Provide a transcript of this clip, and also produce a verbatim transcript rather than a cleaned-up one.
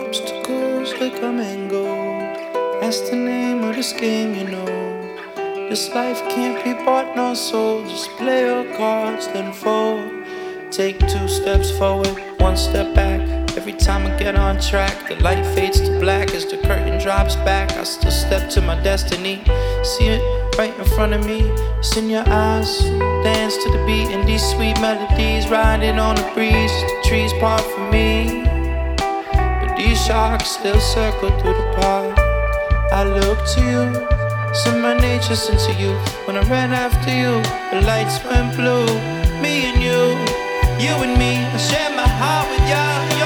Obstacles they come and go. That's the name of this game, you know. This life can't be bought, no soul. Just play your cards, then fold. Take two steps forward, one step back. Every time I get on track, the light fades to black as the curtain drops back. I still step to my destiny. See it right in front of me. It's in your eyes. Dance to the beat and these sweet melodies. Riding on the breeze, the trees part for me. But these sharks still circle through the park. I look to you, send my nature into you. When I ran after you, the lights went blue. Me and you, you and me, I share my heart with you.